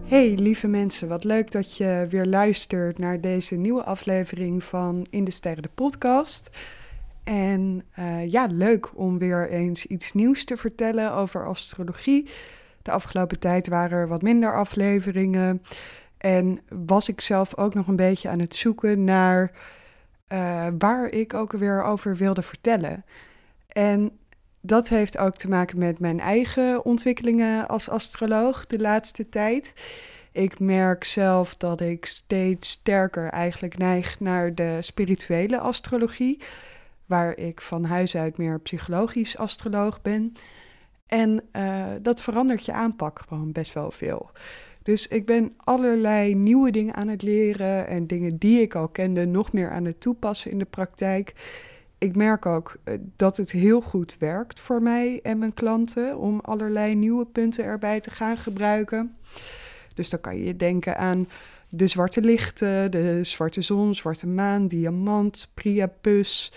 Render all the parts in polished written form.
Hey lieve mensen, wat leuk dat je weer luistert naar deze nieuwe aflevering van In de Sterren de podcast. En leuk om weer eens iets nieuws te vertellen over astrologie. De afgelopen tijd waren er wat minder afleveringen en was ik zelf ook nog een beetje aan het zoeken naar waar ik ook weer over wilde vertellen. En dat heeft ook te maken met mijn eigen ontwikkelingen als astroloog de laatste tijd. Ik merk zelf dat ik steeds sterker eigenlijk neig naar de spirituele astrologie, waar ik van huis uit meer psychologisch astroloog ben. En dat verandert je aanpak gewoon best wel veel. Dus ik ben allerlei nieuwe dingen aan het leren en dingen die ik al kende nog meer aan het toepassen in de praktijk. Ik merk ook dat het heel goed werkt voor mij en mijn klanten om allerlei nieuwe punten erbij te gaan gebruiken. Dus dan kan je denken aan de zwarte lichten, de zwarte zon, zwarte maan, diamant, Priapus.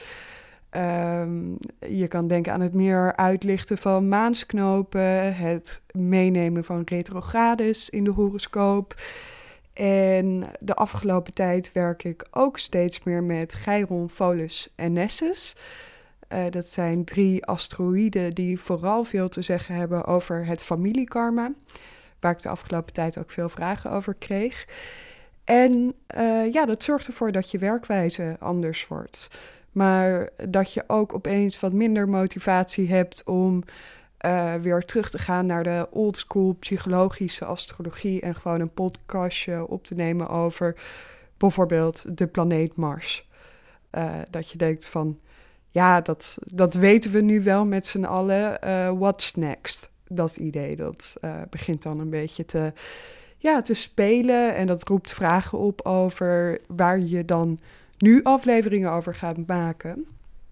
Je kan denken aan het meer uitlichten van maansknopen, het meenemen van retrogrades in de horoscoop. En de afgelopen tijd werk ik ook steeds meer met Chiron, Volus en Nessus. Dat zijn 3 asteroïden die vooral veel te zeggen hebben over het familiekarma, waar ik de afgelopen tijd ook veel vragen over kreeg. En dat zorgt ervoor dat je werkwijze anders wordt. Maar dat je ook opeens wat minder motivatie hebt om weer terug te gaan naar de oldschool psychologische astrologie en gewoon een podcastje op te nemen over bijvoorbeeld de planeet Mars. Dat je denkt van, ja, dat weten we nu wel met z'n allen. What's next? Dat idee, dat begint dan een beetje te spelen. En dat roept vragen op over waar je dan nu afleveringen over gaat maken.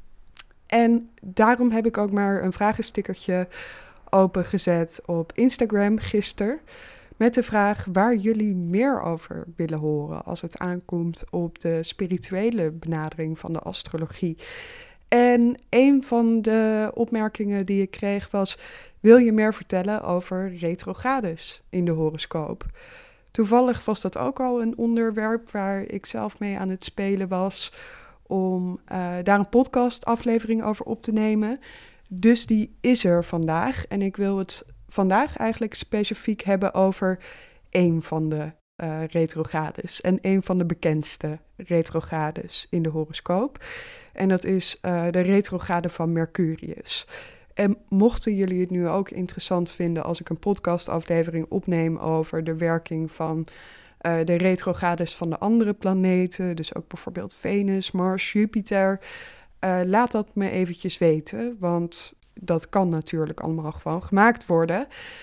En daarom heb ik ook maar een vragenstickertje opengezet op Instagram gisteren, met de vraag waar jullie meer over willen horen als het aankomt op de spirituele benadering van de astrologie. En een van de opmerkingen die ik kreeg was: wil je meer vertellen over retrogrades in de horoscoop? Toevallig was dat ook al een onderwerp waar ik zelf mee aan het spelen was om daar een podcastaflevering over op te nemen. Dus die is er vandaag. En ik wil het vandaag eigenlijk specifiek hebben over één van de retrogrades. En één van de bekendste retrogrades in de horoscoop. En dat is de retrograde van Mercurius. En mochten jullie het nu ook interessant vinden als ik een podcastaflevering opneem over de werking van de retrogrades van de andere planeten, dus ook bijvoorbeeld Venus, Mars, Jupiter, laat dat me eventjes weten, want dat kan natuurlijk allemaal gewoon gemaakt worden.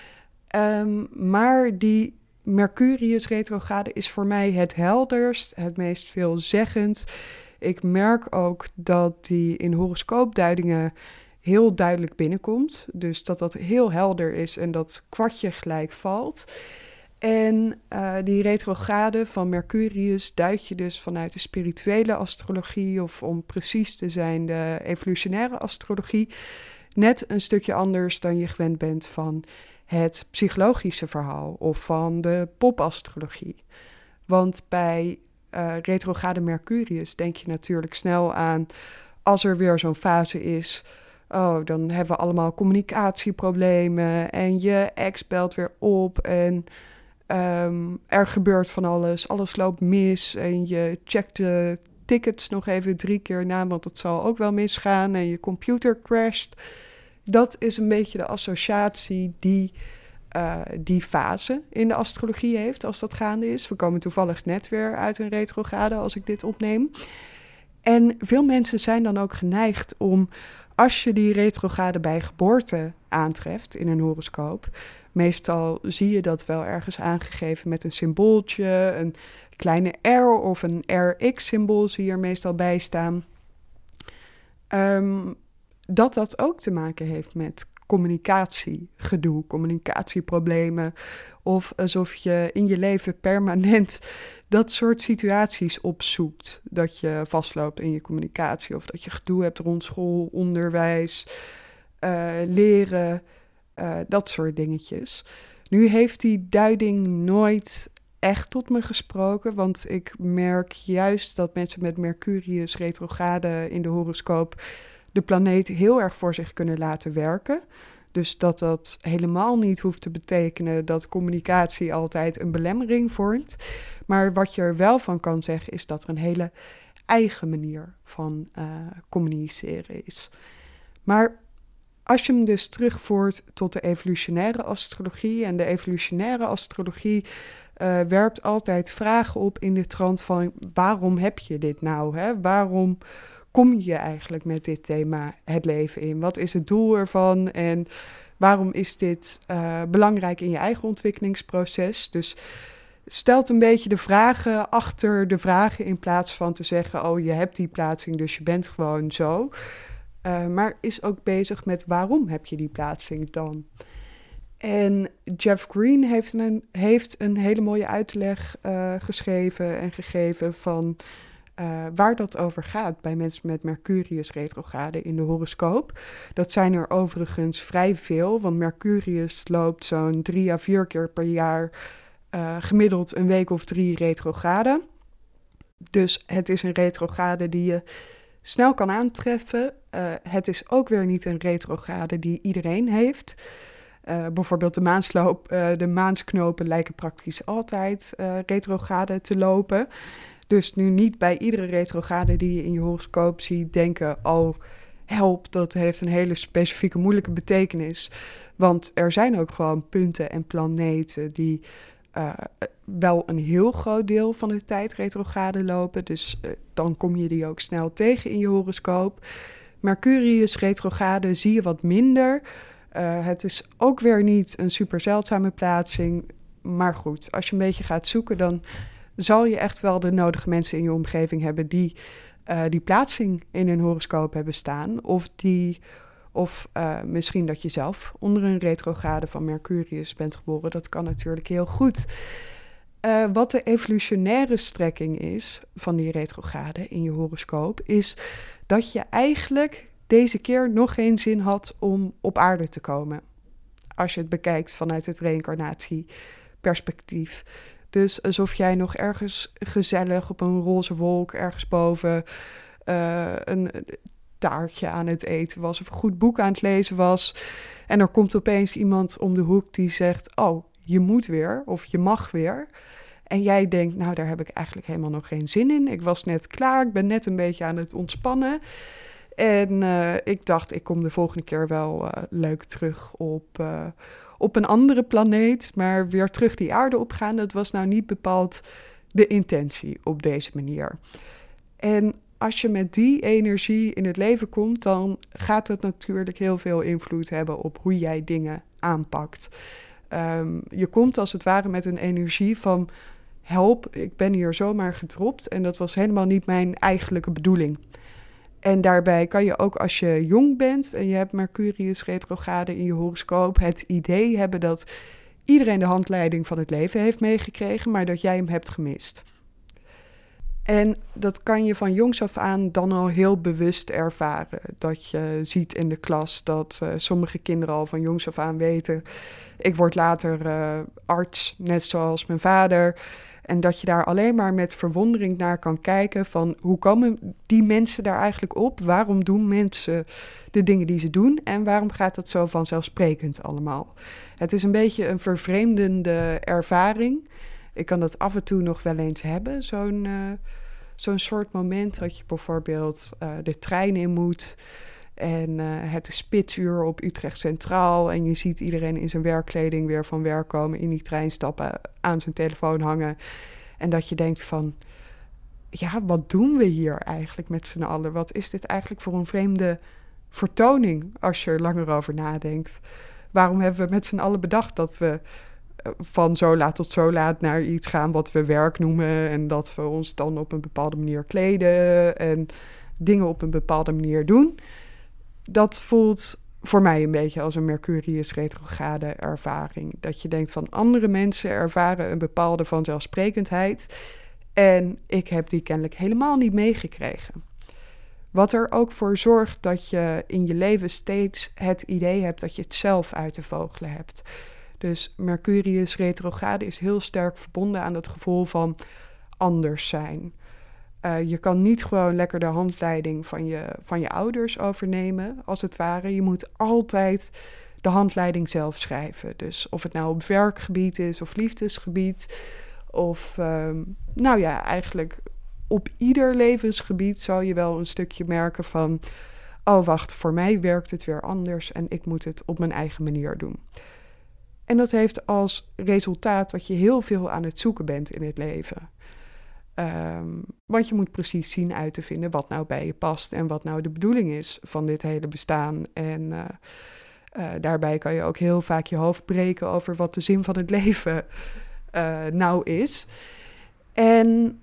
Maar die Mercurius retrograde is voor mij het helderst, het meest veelzeggend. Ik merk ook dat die in horoscoopduidingen heel duidelijk binnenkomt. Dus dat heel helder is en dat kwartje gelijk valt. En die retrograde van Mercurius duid je dus vanuit de spirituele astrologie, of om precies te zijn de evolutionaire astrologie, net een stukje anders dan je gewend bent van het psychologische verhaal of van de popastrologie. Want bij retrograde Mercurius denk je natuurlijk snel aan, als er weer zo'n fase is, oh, dan hebben we allemaal communicatieproblemen en je ex belt weer op en er gebeurt van alles loopt mis en je checkt de tickets nog even 3 keer na, want het zal ook wel misgaan en je computer crasht. Dat is een beetje de associatie die fase in de astrologie heeft als dat gaande is. We komen toevallig net weer uit een retrograde als ik dit opneem. En veel mensen zijn dan ook geneigd om, als je die retrograde bij geboorte aantreft in een horoscoop, meestal zie je dat wel ergens aangegeven met een symbooltje, een kleine R of een RX-symbool zie je er meestal bij staan. Dat ook te maken heeft met communicatiegedoe, communicatieproblemen, of alsof je in je leven permanent dat soort situaties opzoekt. Dat je vastloopt in je communicatie of dat je gedoe hebt rond school, onderwijs, leren, dat soort dingetjes. Nu heeft die duiding nooit echt tot me gesproken, want ik merk juist dat mensen met Mercurius retrograde in de horoscoop de planeet heel erg voor zich kunnen laten werken. Dus dat helemaal niet hoeft te betekenen dat communicatie altijd een belemmering vormt. Maar wat je er wel van kan zeggen is dat er een hele eigen manier van communiceren is. Maar als je hem dus terugvoert tot de evolutionaire astrologie, en de evolutionaire astrologie werpt altijd vragen op in de trant van waarom heb je dit nou? Hè? Waarom kom je eigenlijk met dit thema het leven in? Wat is het doel ervan en waarom is dit belangrijk in je eigen ontwikkelingsproces? Dus stelt een beetje de vragen achter de vragen in plaats van te zeggen, oh je hebt die plaatsing dus je bent gewoon zo. Maar is ook bezig met waarom heb je die plaatsing dan? En Jeff Green heeft een hele mooie uitleg geschreven en gegeven van waar dat over gaat bij mensen met Mercurius retrograde in de horoscoop. Dat zijn er overigens vrij veel, want Mercurius loopt zo'n 3 à 4 keer per jaar gemiddeld een week of 3 retrograde. Dus het is een retrograde die je snel kan aantreffen. Het is ook weer niet een retrograde die iedereen heeft. Bijvoorbeeld de maansknopen lijken praktisch altijd retrograde te lopen. Dus nu niet bij iedere retrograde die je in je horoscoop ziet denken, oh help, dat heeft een hele specifieke moeilijke betekenis. Want er zijn ook gewoon punten en planeten die wel een heel groot deel van de tijd retrograde lopen. Dus dan kom je die ook snel tegen in je horoscoop. Mercurius retrograde zie je wat minder. Het is ook weer niet een super zeldzame plaatsing. Maar goed, als je een beetje gaat zoeken, dan zal je echt wel de nodige mensen in je omgeving hebben die die plaatsing in hun horoscoop hebben staan. Of misschien dat je zelf onder een retrograde van Mercurius bent geboren. Dat kan natuurlijk heel goed. Wat de evolutionaire strekking is van die retrograde in je horoscoop, is dat je eigenlijk deze keer nog geen zin had om op aarde te komen. Als je het bekijkt vanuit het reïncarnatieperspectief. Dus alsof jij nog ergens gezellig op een roze wolk ergens boven een taartje aan het eten was of een goed boek aan het lezen was. En er komt opeens iemand om de hoek die zegt, oh, je moet weer of je mag weer. En jij denkt, nou, daar heb ik eigenlijk helemaal nog geen zin in. Ik was net klaar, ik ben net een beetje aan het ontspannen. En ik dacht, ik kom de volgende keer wel leuk terug op een andere planeet. Maar weer terug die aarde opgaan, dat was nou niet bepaald de intentie op deze manier. En als je met die energie in het leven komt, dan gaat het natuurlijk heel veel invloed hebben op hoe jij dingen aanpakt. Je komt als het ware met een energie van, help, ik ben hier zomaar gedropt en dat was helemaal niet mijn eigenlijke bedoeling. En daarbij kan je ook als je jong bent en je hebt Mercurius retrograde in je horoscoop het idee hebben dat iedereen de handleiding van het leven heeft meegekregen, maar dat jij hem hebt gemist. En dat kan je van jongs af aan dan al heel bewust ervaren. Dat je ziet in de klas dat sommige kinderen al van jongs af aan weten, ik word later arts, net zoals mijn vader. En dat je daar alleen maar met verwondering naar kan kijken van hoe komen die mensen daar eigenlijk op? Waarom doen mensen de dingen die ze doen? En waarom gaat dat zo vanzelfsprekend allemaal? Het is een beetje een vervreemdende ervaring. Ik kan dat af en toe nog wel eens hebben. Zo'n soort moment dat je bijvoorbeeld de trein in moet. En het is spitsuur op Utrecht Centraal. En je ziet iedereen in zijn werkkleding weer van werk komen, in die trein stappen, aan zijn telefoon hangen. En dat je denkt van, ja, wat doen we hier eigenlijk met z'n allen? Wat is dit eigenlijk voor een vreemde vertoning als je er langer over nadenkt? Waarom hebben we met z'n allen bedacht dat we van zo laat tot zo laat naar iets gaan wat we werk noemen en dat we ons dan op een bepaalde manier kleden en dingen op een bepaalde manier doen? Dat voelt voor mij een beetje als een Mercurius retrograde ervaring. Dat je denkt van andere mensen ervaren een bepaalde vanzelfsprekendheid en ik heb die kennelijk helemaal niet meegekregen. Wat er ook voor zorgt dat je in je leven steeds het idee hebt dat je het zelf uit te vogelen hebt. Dus Mercurius retrograde is heel sterk verbonden aan het gevoel van anders zijn. Je kan niet gewoon lekker de handleiding van je ouders overnemen, als het ware. Je moet altijd de handleiding zelf schrijven. Dus of het nou op werkgebied is of liefdesgebied, of eigenlijk op ieder levensgebied zal je wel een stukje merken van, oh wacht, voor mij werkt het weer anders en ik moet het op mijn eigen manier doen. En dat heeft als resultaat dat je heel veel aan het zoeken bent in het leven. Want je moet precies zien uit te vinden wat nou bij je past en wat nou de bedoeling is van dit hele bestaan. En daarbij kan je ook heel vaak je hoofd breken over wat de zin van het leven nou is. En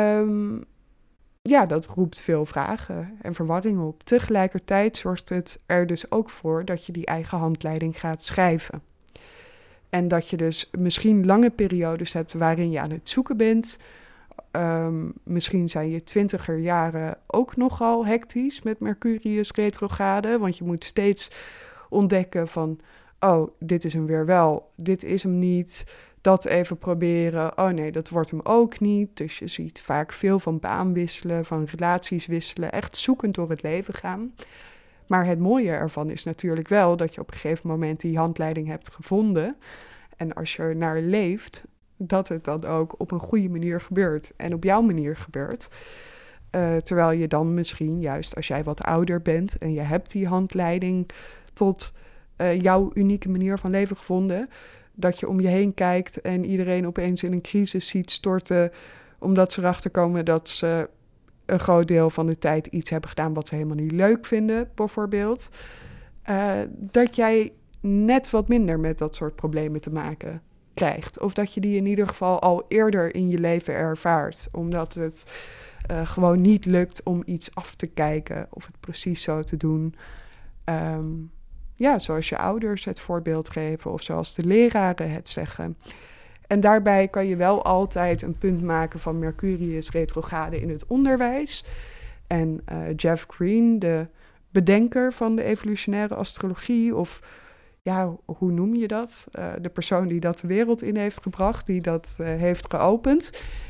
dat roept veel vragen en verwarring op. Tegelijkertijd zorgt het er dus ook voor dat je die eigen handleiding gaat schrijven. En dat je dus misschien lange periodes hebt waarin je aan het zoeken bent. Misschien zijn je 20er jaren ook nogal hectisch met Mercurius retrograde. Want je moet steeds ontdekken van, oh, dit is hem weer wel, dit is hem niet. Dat even proberen, oh nee, dat wordt hem ook niet. Dus je ziet vaak veel van baan wisselen, van relaties wisselen. Echt zoekend door het leven gaan. Maar het mooie ervan is natuurlijk wel dat je op een gegeven moment die handleiding hebt gevonden. En als je er naar leeft, dat het dan ook op een goede manier gebeurt. En op jouw manier gebeurt. Terwijl je dan misschien, juist als jij wat ouder bent en je hebt die handleiding tot jouw unieke manier van leven gevonden, dat je om je heen kijkt en iedereen opeens in een crisis ziet storten, omdat ze erachter komen dat ze een groot deel van de tijd iets hebben gedaan wat ze helemaal niet leuk vinden, bijvoorbeeld. Dat jij net wat minder met dat soort problemen te maken krijgt. Of dat je die in ieder geval al eerder in je leven ervaart. Omdat het gewoon niet lukt om iets af te kijken of het precies zo te doen. Zoals je ouders het voorbeeld geven of zoals de leraren het zeggen. En daarbij kan je wel altijd een punt maken van Mercurius retrograde in het onderwijs. En Jeff Green, de bedenker van de evolutionaire astrologie, of hoe noem je dat? De persoon die dat de wereld in heeft gebracht, die dat heeft geopend,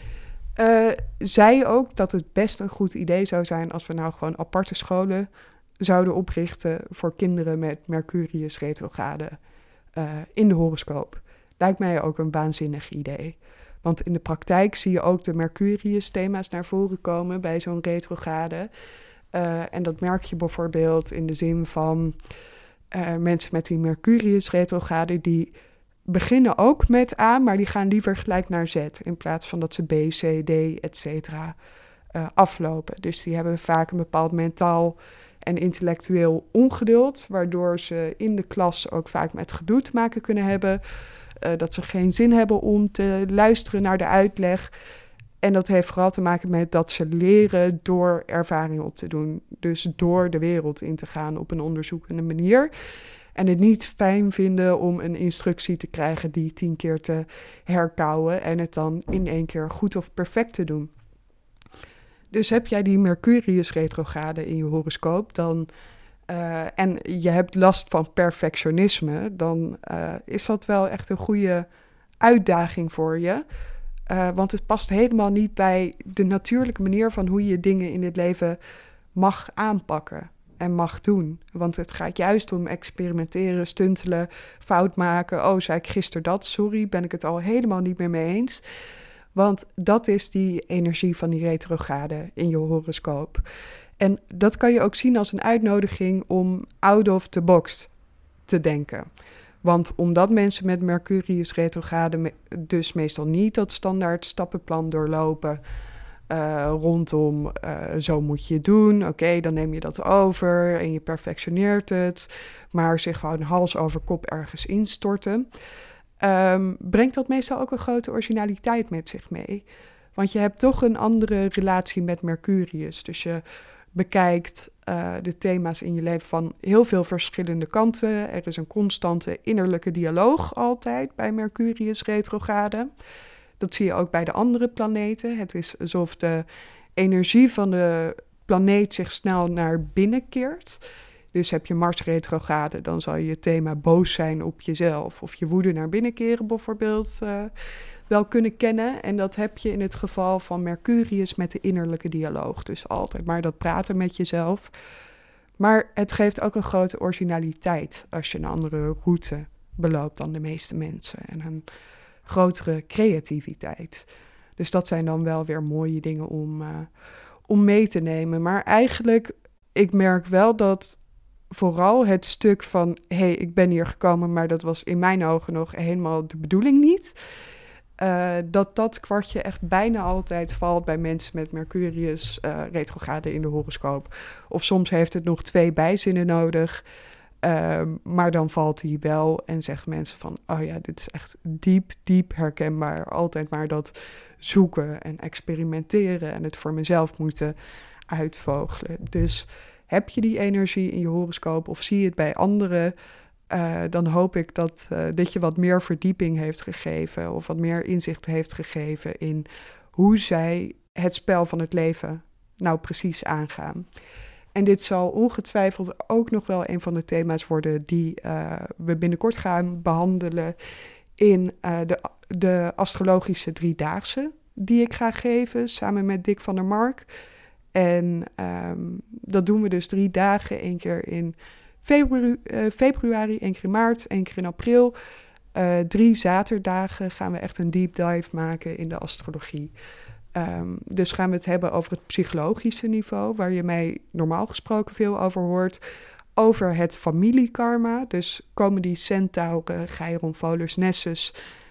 zei ook dat het best een goed idee zou zijn als we nou gewoon aparte scholen zouden oprichten voor kinderen met Mercurius retrograde in de horoscoop. Lijkt mij ook een waanzinnig idee. Want in de praktijk zie je ook de Mercurius-thema's naar voren komen bij zo'n retrograde. En dat merk je bijvoorbeeld in de zin van mensen met die Mercurius-retrograde, die beginnen ook met A, maar die gaan liever gelijk naar Z, in plaats van dat ze B, C, D, et cetera aflopen. Dus die hebben vaak een bepaald mentaal en intellectueel ongeduld, waardoor ze in de klas ook vaak met gedoe te maken kunnen hebben. Dat ze geen zin hebben om te luisteren naar de uitleg. En dat heeft vooral te maken met dat ze leren door ervaring op te doen. Dus door de wereld in te gaan op een onderzoekende manier. En het niet fijn vinden om een instructie te krijgen die 10 keer te herkauwen en het dan in 1 keer goed of perfect te doen. Dus heb jij die Mercurius retrograde in je horoscoop, dan en je hebt last van perfectionisme, dan is dat wel echt een goede uitdaging voor je. Want het past helemaal niet bij de natuurlijke manier van hoe je dingen in dit leven mag aanpakken en mag doen. Want het gaat juist om experimenteren, stuntelen, fout maken. Oh, zei ik gisteren dat? Sorry, ben ik het al helemaal niet meer mee eens. Want dat is die energie van die retrograde in je horoscoop. En dat kan je ook zien als een uitnodiging om out of the box te denken. Want omdat mensen met Mercurius retrograde dus meestal niet dat standaard stappenplan doorlopen rondom zo moet je het doen, oké, dan neem je dat over en je perfectioneert het, maar zich gewoon hals over kop ergens instorten, brengt dat meestal ook een grote originaliteit met zich mee. Want je hebt toch een andere relatie met Mercurius. Dus je bekijkt de thema's in je leven van heel veel verschillende kanten. Er is een constante innerlijke dialoog altijd bij Mercurius retrograde. Dat zie je ook bij de andere planeten. Het is alsof de energie van de planeet zich snel naar binnen keert. Dus heb je Mars retrograde, dan zal je thema boos zijn op jezelf. Of je woede naar binnen keren bijvoorbeeld wel kunnen kennen. En dat heb je in het geval van Mercurius met de innerlijke dialoog. Dus altijd maar dat praten met jezelf. Maar het geeft ook een grote originaliteit als je een andere route beloopt dan de meeste mensen. En een grotere creativiteit. Dus dat zijn dan wel weer mooie dingen om mee te nemen. Maar eigenlijk, ik merk wel dat vooral het stuk van... hey, ik ben hier gekomen, maar dat was in mijn ogen nog helemaal de bedoeling niet. Dat kwartje echt bijna altijd valt bij mensen met Mercurius retrograde in de horoscoop. Of soms heeft het nog 2 bijzinnen nodig... maar dan valt hij wel en zeggen mensen van... oh ja, dit is echt diep herkenbaar. Altijd maar dat zoeken en experimenteren... en het voor mezelf moeten uitvogelen. Dus heb je die energie in je horoscoop of zie je het bij anderen... dan hoop ik dat dit je wat meer verdieping heeft gegeven... of wat meer inzicht heeft gegeven in hoe zij het spel van het leven nou precies aangaan... En dit zal ongetwijfeld ook nog wel een van de thema's worden die we binnenkort gaan behandelen in de astrologische 3-daagse die ik ga geven samen met Dick van der Mark. En dat doen we dus 3 dagen, 1 keer in februari, 1 keer in maart, 1 keer in april. 3 zaterdagen gaan we echt een deep dive maken in de astrologie. Dus gaan we het hebben over het psychologische niveau, waar je mij normaal gesproken veel over hoort. Over het familiekarma, dus komen die centauren, Chiron, Volus, Nessus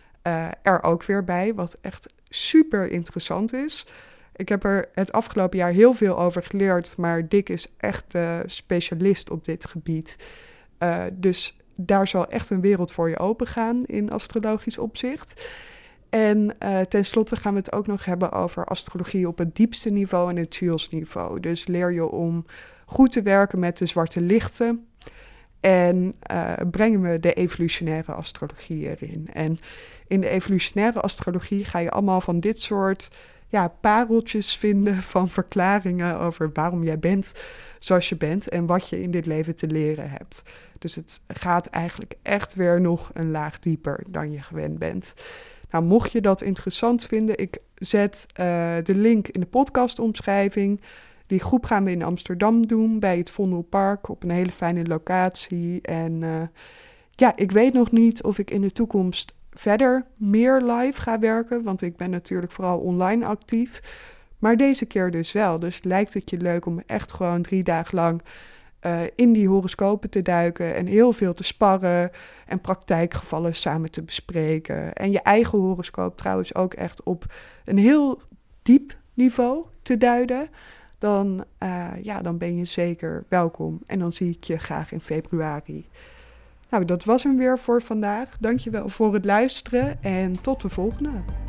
er ook weer bij, wat echt super interessant is. Ik heb er het afgelopen jaar heel veel over geleerd, maar Dick is echt specialist op dit gebied. Dus daar zal echt een wereld voor je opengaan in astrologisch opzicht. En tenslotte gaan we het ook nog hebben over astrologie op het diepste niveau en het zielsniveau. Dus leer je om goed te werken met de zwarte lichten en brengen we de evolutionaire astrologie erin. En in de evolutionaire astrologie ga je allemaal van dit soort pareltjes vinden van verklaringen over waarom jij bent zoals je bent en wat je in dit leven te leren hebt. Dus het gaat eigenlijk echt weer nog een laag dieper dan je gewend bent. Nou, mocht je dat interessant vinden, ik zet de link in de podcastomschrijving. Die groep gaan we in Amsterdam doen, bij het Vondelpark, op een hele fijne locatie. En ik weet nog niet of ik in de toekomst verder meer live ga werken, want ik ben natuurlijk vooral online actief. Maar deze keer dus wel. Dus lijkt het je leuk om echt gewoon 3 dagen lang in die horoscopen te duiken en heel veel te sparren en praktijkgevallen samen te bespreken. En je eigen horoscoop trouwens ook echt op een heel diep niveau te duiden. Dan ben je zeker welkom. En dan zie ik je graag in februari. Nou, dat was hem weer voor vandaag. Dankjewel voor het luisteren en tot de volgende.